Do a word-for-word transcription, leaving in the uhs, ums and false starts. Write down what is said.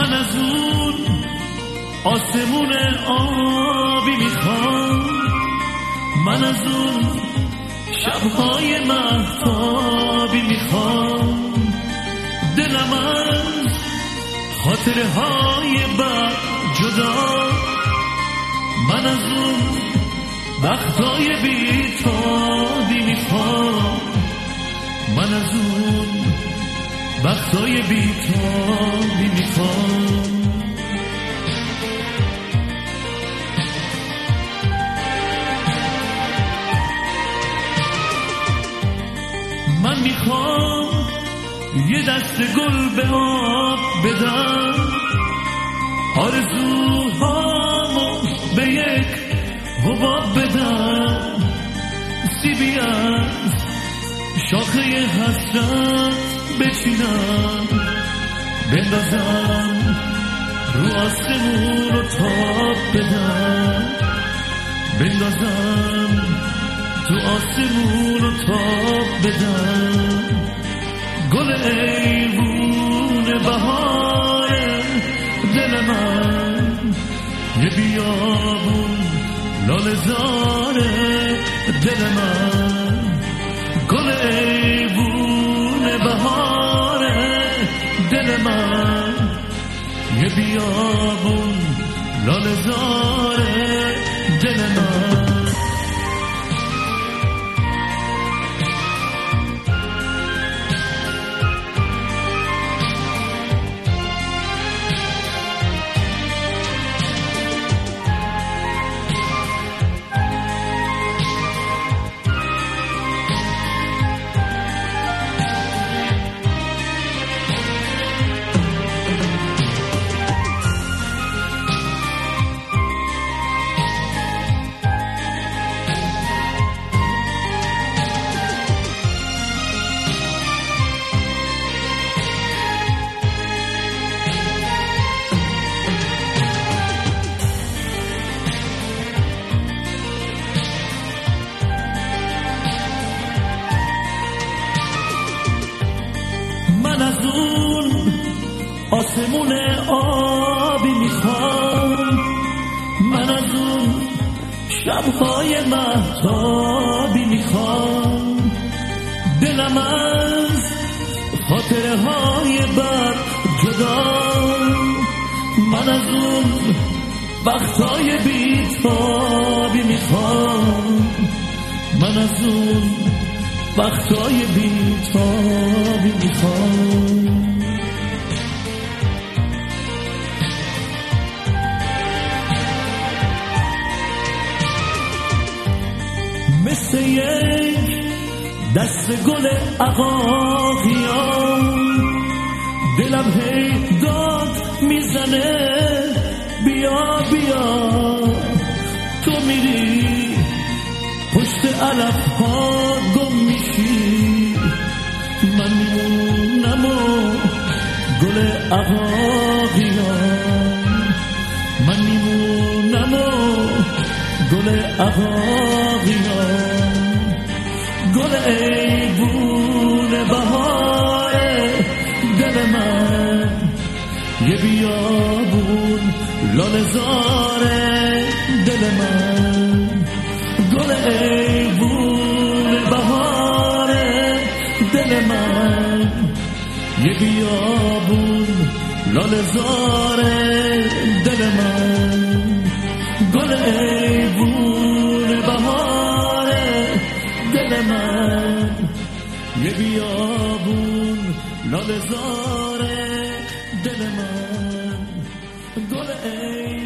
من از اون آسمون آبی میخوام، من از اون شبهای مهتابی میخوام، دلم از خاطره های بد جدا، من از اون وقتای بیتابی میخوام، من از اون وقتای بیتابی میخوام. من میخوام یه دست گل به آب بدم، آرزوهامو به یک حباب بدم، سیبی از شاخه حسرت بچینم، بندازم رو آسمون رو تاب بدم، بندازم تو آسمون رو تاب بدم. گل ایوون بهار دل من، یه بیابون لاله زار دل من، گل ایوون بهار دل من، یه بیابون لاله زار دل من. من از اون آسمون آبی میخوام، من از اون شبهای مهتابی میخوام، دلم از خاطره های بد جدا، من از اون وقتای بیتابی میخوام، من از اون وقتای بیتابی میخوام. مثل یک دست گل عقاقیان، دلم هی داد میزنه بیا بیا، تو میری پشت علف ها گم میشی، من میمونم و گل عقاقیان، من میمونم و گل عقاقیان، گل ایوون بهار دل من، یه بیابون لاله زار دل من، گل ایوون بهار دل من، یه بیابون لاله زار دل من، گل ایوون بهار دل من، یه بیابون لاله زار دل من، گل ایوون